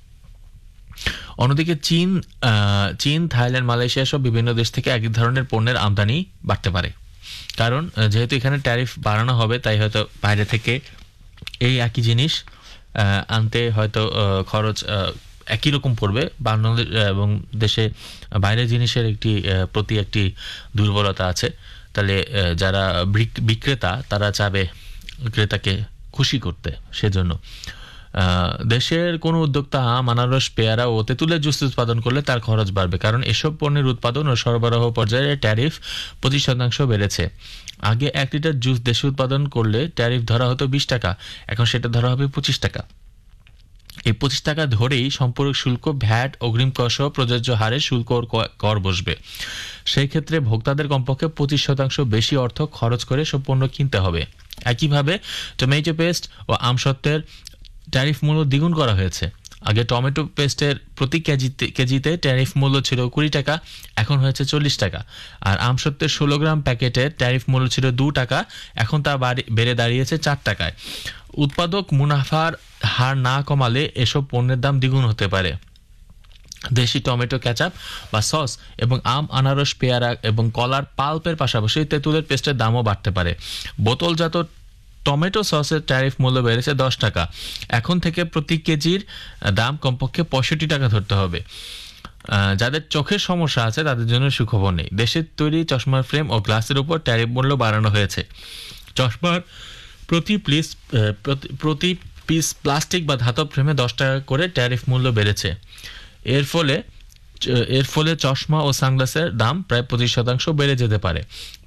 অন্যদিকে চীন চীন থাইল্যান্ড, মালয়েশিয়া সব বিভিন্ন দেশ থেকে এক ধরনের পণ্যের আমদানি বাড়তে পারে, কারণ যেহেতু এখানে ট্যারিফ বাড়ানো হবে, তাই হয়তো বাইরে থেকে এই একই জিনিস আনতে হয়তো খরচ একই রকম পড়বে। বাংলাদেশ এবং দেশে বাইরের জিনিসের একটি প্রতি একটি দুর্বলতা আছে, তাহলে যারা বিক্রেতা তারা চাবে ক্রেতাকে খুশি করতে, সেজন্য দেশের কোনো উদ্যোক্তা আম, আনারস, পেয়ারা ও তেঁতুলের জুস উৎপাদন করলে তার খরচ বাড়বে, কারণ এসব পণ্যের উৎপাদন ও সরবরাহ পর্যায়ে ট্যারিফ পঁচিশ শতাংশ বেড়েছে। আগে এক লিটার জুস দেশে উৎপাদন করলে ট্যারিফ ধরা হতো বিশ টাকা, এখন সেটা ধরা হবে পঁচিশ টাকা। এই পঁচিশ টাকা ধরেই সম্পূরক শুল্ক, ভ্যাট, অগ্রিম কর সহ প্রযোজ্য হারে শুল্ক কর বসবে। সেই ক্ষেত্রে ভোক্তাদের কমপক্ষে পঁচিশ শতাংশ বেশি অর্থ খরচ করে সব পণ্য কিনতে হবে। একইভাবে টমেটো পেস্ট ও আমসত্ত্বের ট্যারিফ মূল্য দ্বিগুণ করা হয়েছে। আগে টমেটো পেস্টের প্রতি কেজিতে কেজিতে ট্যারিফ মূল্য ছিল কুড়ি টাকা, এখন হয়েছে চল্লিশ টাকা। আর আমসত্ত্বের ষোলো গ্রাম প্যাকেটের ট্যারিফ মূল্য ছিল দু টাকা, এখন তা বেড়ে দাঁড়িয়েছে চার টাকায়। উৎপাদক মুনাফার হার না কমালে এসব পণ্যের দাম দ্বিগুণ হতে পারে। দেশি টমেটো ক্যাচআপ বা সস এবং আম, আনারস, পেয়ারা এবং কলার পাল্পের পাশাপাশি তেঁতুলের পেস্টের দামও বাড়তে পারে। বোতলজাত টমেটো সসের ট্যারিফ মূল্য বেড়েছে দশ টাকা, এখন থেকে প্রতি কেজির দাম কমপক্ষে পঁয়ষট্টি টাকা ধরতে হবে। যাদের চোখের সমস্যা আছে তাদের জন্য সুখবর নেই, দেশের তৈরি চশমার ফ্রেম ও গ্লাসের উপর ট্যারিফ মূল্য বাড়ানো হয়েছে। চশমার প্রতি পিস প্রতি পিস প্লাস্টিক বা ধাতব ফ্রেমে দশ টাকা করে ট্যারিফ মূল্য বেড়েছে। এর ফলে এর ফলে চশমা ও সানগ্লাসের দাম প্রায় পঁচিশ শতাংশ বেড়ে যেতে পারে।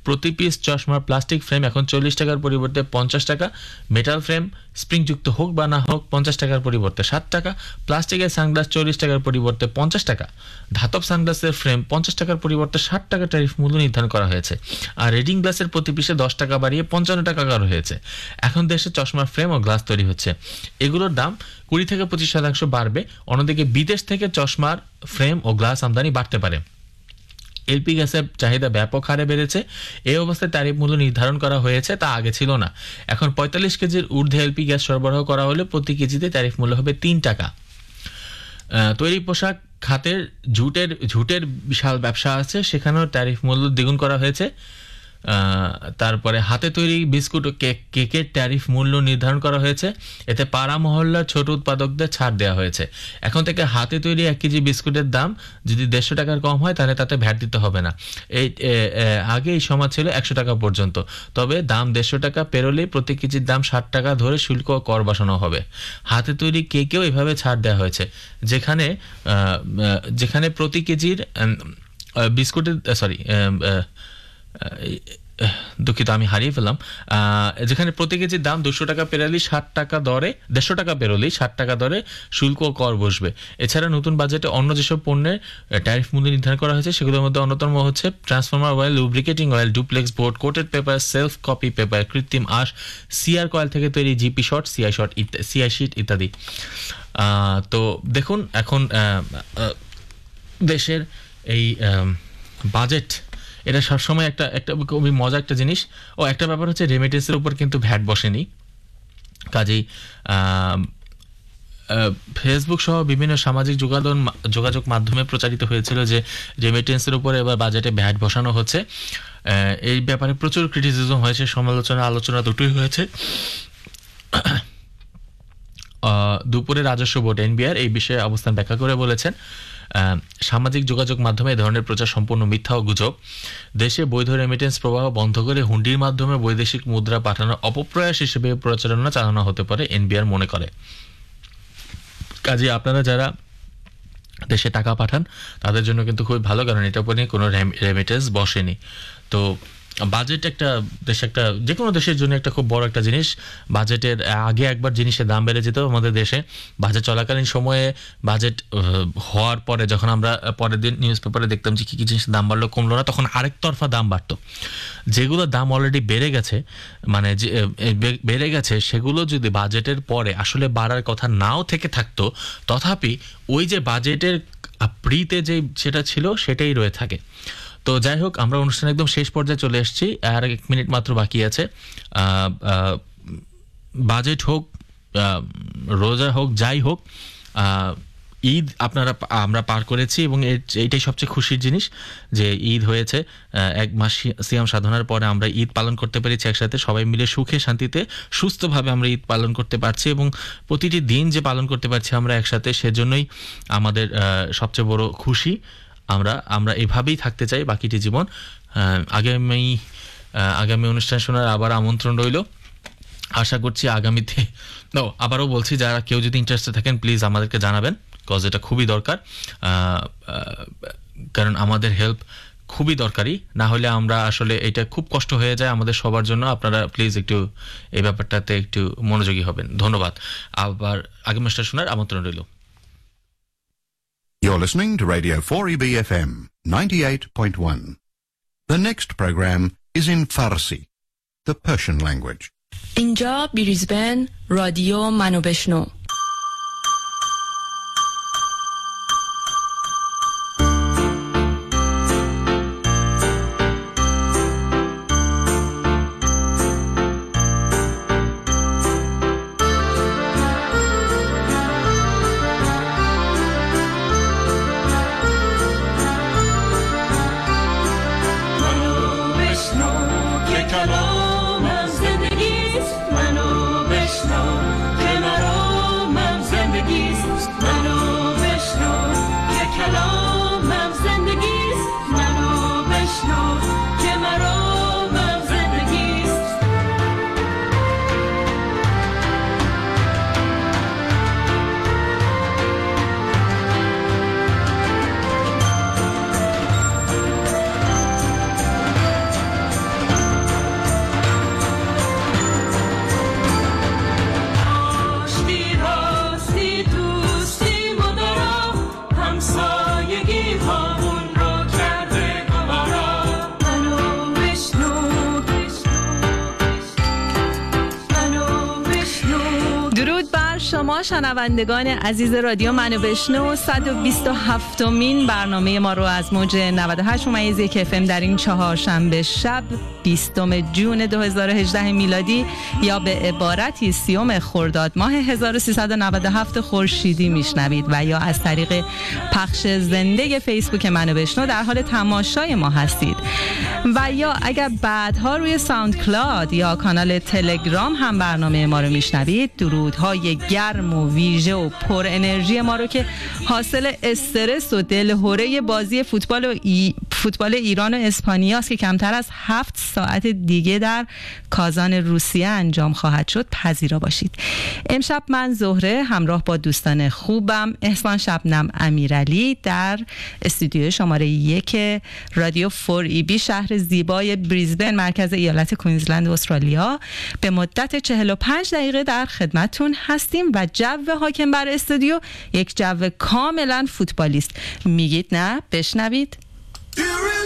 প্রতি পিস চশমার প্লাস্টিক ফ্রেম এখন চল্লিশ টাকার পরিবর্তে পঞ্চাশ টাকা, মেটাল ফ্রেম স্প্রিংযুক্ত হোক বা না হোক পঞ্চাশ টাকার পরিবর্তে ষাট টাকা, প্লাস্টিকের সানগ্লাস চল্লিশ টাকার পরিবর্তে পঞ্চাশ টাকা, ধাতব সানগ্লাসের ফ্রেম পঞ্চাশ টাকার পরিবর্তে ষাট টাকা ট্যারিফ মূল্য নির্ধারণ করা হয়েছে। আর রিডিং গ্লাসের প্রতি পিসে দশ টাকা বাড়িয়ে পঞ্চান্ন টাকা করা হয়েছে। এখন দেশে চশমার ফ্রেম ও গ্লাস তৈরি হচ্ছে, এগুলোর দাম কুড়ি থেকে পঁচিশ শতাংশ বাড়বে। অন্যদিকে বিদেশ থেকে চশমার ফ্রেম ও গ্লাস আমদানি বাড়তে পারে। এলপি গ্যাসের চাহিদা ব্যাপক হারে বেড়েছে। এই অবস্থায় ট্যারিফ মূল্য নির্ধারণ করা হয়েছে, তা আগে ছিল না। এখন পঁয়তাল্লিশ কেজির ঊর্ধ্বে এলপি গ্যাস সরবরাহ করা হলে প্রতি কেজিতে ট্যারিফ মূল্য হবে তিন টাকা। তৈরি পোশাক খাতের ঝুটের ঝুটের বিশাল ব্যবসা আছে, সেখানেও ট্যারিফ মূল্য দ্বিগুণ করা হয়েছে। তারপরে হাতে তৈরি বিস্কুট ও কেক কেকের ট্যারিফ মূল্য নির্ধারণ করা হয়েছে। এতে পাড়া মহল্লার ছোট উৎপাদকদের ছাড় দেওয়া হয়েছে। এখন থেকে হাতে তৈরি এক কেজি বিস্কুটের দাম যদি দেড়শো টাকার কম হয় তাহলে তাতে ভ্যাট দিতে হবে না। এই আগে এই সীমা ছিল একশো টাকা পর্যন্ত, তবে দাম দেড়শো টাকা পেরোলেই প্রতি কেজির দাম ষাট টাকা ধরে শুল্ক ও কর বসানো হবে। হাতে তৈরি কেকেও এভাবে ছাড় দেওয়া হয়েছে, যেখানে যেখানে প্রতি কেজির বিস্কুটের সরি দুঃখিত আমি হারিয়ে ফেললাম যেখানে প্রতি কেজির দাম দুশো টাকা পেরোলেই ষাট টাকা দরে দেড়শো টাকা পেরোলেই ষাট টাকা দরে শুল্ক ও কর বসবে। এছাড়া নতুন বাজেটে অন্য যেসব পণ্যের ট্যারিফ মূল্য নির্ধারণ করা হয়েছে সেগুলোর মধ্যে অন্যতম হচ্ছে transformer oil, lubricating oil, duplex board, coated paper, self copy paper, কৃত্রিম আঁশ, সিআর কয়েল থেকে তৈরি GP sheet, CI sheet, CI sheet ইত্যাদি। তো দেখুন এখন দেশের এই বাজেট এটা সবসময় একটা একটা খুবই মজা একটা জিনিস। ও একটা ব্যাপার হচ্ছে রেমিটেন্সের উপর কিন্তু ভ্যাট বসেনি, কাজেই ফেসবুক সহ বিভিন্ন সামাজিক যোগাযোগ যোগাযোগ মাধ্যমে প্রচারিত হয়েছিল যে রেমিটেন্সের উপর এবার বাজেটে ভ্যাট বসানো হচ্ছে। এই ব্যাপারে প্রচুর ক্রিটিসিজম হয়েছে, সমালোচনা আলোচনা দুটোই হয়েছে। দুপুরে রাজস্ব বোর্ড এনবিআর এই বিষয়ে অবস্থান ব্যাখ্যা করে বলেছেন, সামাজিক যোগাযোগ মাধ্যমে এই ধরনের প্রচার সম্পূর্ণ মিথ্যা ও গুজব। দেশে বৈধ রেমিটেন্স প্রবাহ বন্ধ করে হুন্ডির মাধ্যমে বৈদেশিক মুদ্রা পাঠানোর অপপ্রয়াস হিসেবে প্রচারণা চালানো হতে পারে এনবিআর মনে করে। কাজে আপনারা যারা দেশে টাকা পাঠান তাদের জন্য কিন্তু খুবই ভালো, কারণ এটার উপর নিয়ে কোনো রেমিটেন্স বসেনি। তো বাজেট একটা দেশ একটা যে কোনো দেশের জন্য একটা খুব বড় একটা জিনিস। বাজেটের আগে একবার জিনিসের দাম বেড়ে যেত আমাদের দেশে, বাজেট চলাকালীন সময়ে বাজেট হওয়ার পরে যখন আমরা পরের দিন নিউজ পেপারে দেখতাম যে কী কী জিনিসের দাম বাড়লো কমলো না, তখন আরেক তরফা দাম বাড়তো। যেগুলো দাম অলরেডি বেড়ে গেছে মানে যে বেড়ে গেছে সেগুলো যদি বাজেটের পরে আসলে বাড়ার কথা নাও থেকে থাকতো, তথাপি ওই যে বাজেটের প্রিতে যে সেটা ছিল সেটাই রয়ে থাকে। তো যাই হোক, আমরা অনুষ্ঠান একদম শেষ পর্যায়ে চলে এসেছি, আর এক মিনিট মাত্র বাকি আছে। বাজেট হোক, রোজা হোক, যাই হোক, ঈদ আপনারা আমরা পার করেছি এবং এইটাই সবচেয়ে খুশির জিনিস যে ঈদ হয়েছে। এক মাস সিয়াম সাধনার পরে আমরা ঈদ পালন করতে পেরেছি একসাথে, সবাই মিলে সুখে শান্তিতে সুস্থভাবে আমরা ঈদ পালন করতে পারছি এবং প্রতিটি দিন যে পালন করতে পারছি আমরা একসাথে, সেজন্যই আমাদের সবচেয়ে বড় খুশি। আমরা আমরা এভাবেই থাকতে চাই বাকিটি জীবন। আগামী আগামী অনুষ্ঠান শোনার আবার আমন্ত্রণ রইল। আশা করছি আগামীতে ও আবারও বলছি, যারা কেউ যদি ইন্টারেস্টেড থাকেন প্লিজ আমাদেরকে জানাবেন, কজ এটা খুবই দরকার, কারণ আমাদের হেল্প খুবই দরকারি। না হলে আমরা আসলে এটা খুব কষ্ট হয়ে যায় আমাদের সবার জন্য। আপনারা প্লিজ একটু এই ব্যাপারটাতে একটু মনোযোগী হবেন। ধন্যবাদ। আবার আগামী অনুষ্ঠান শোনার আমন্ত্রণ রইল। You're listening to Radio four E B F M ninety-eight point one. The next program is in Farsi, the Persian language. اینجا بریزبن رادیو منو بشنو. کلام از زندگیست، منو بشنو که مرا شما شنوندگان عزیز رادیو منو بشنو. صد و بیست و هفتمین برنامه ما رو از موج نود و هشت ممیز یک اف ام در این چهارشنبه شب بیستم ژوئن دو هزار و هجده میلادی یا به عبارتی سیوم خرداد ماه هزار و سیصد و نود و هفت خورشیدی میشنوید و یا از طریق پخش زنده فیسبوک منو بشنو در حال تماشای ما هستید و یا اگر بعدها روی ساوند کلاود یا کانال تلگرام هم برنامه ما رو میشنوید، درودهای گرم و ویژه و پر انرژی ما رو که حاصل استرس و دلهره بازی فوتبال و ای... فوتبال ایران و اسپانیا است که کمتر از هفت ساعت دیگه در کازان روسیه انجام خواهد شد پذیرا باشید. امشب من زهره همراه با دوستان خوبم احسان شبنم امیرعلی در استودیو شماره یک رادیو فور ای بی شهر زیبای بریزبن مرکز ایالت کوینزلند استرالیا به مدت چهل و پنج دقیقه در خدمتتون هستیم و جو حاکم بر استودیو یک جو کاملا فوتبالیست. میگید نه؟ بشنوید.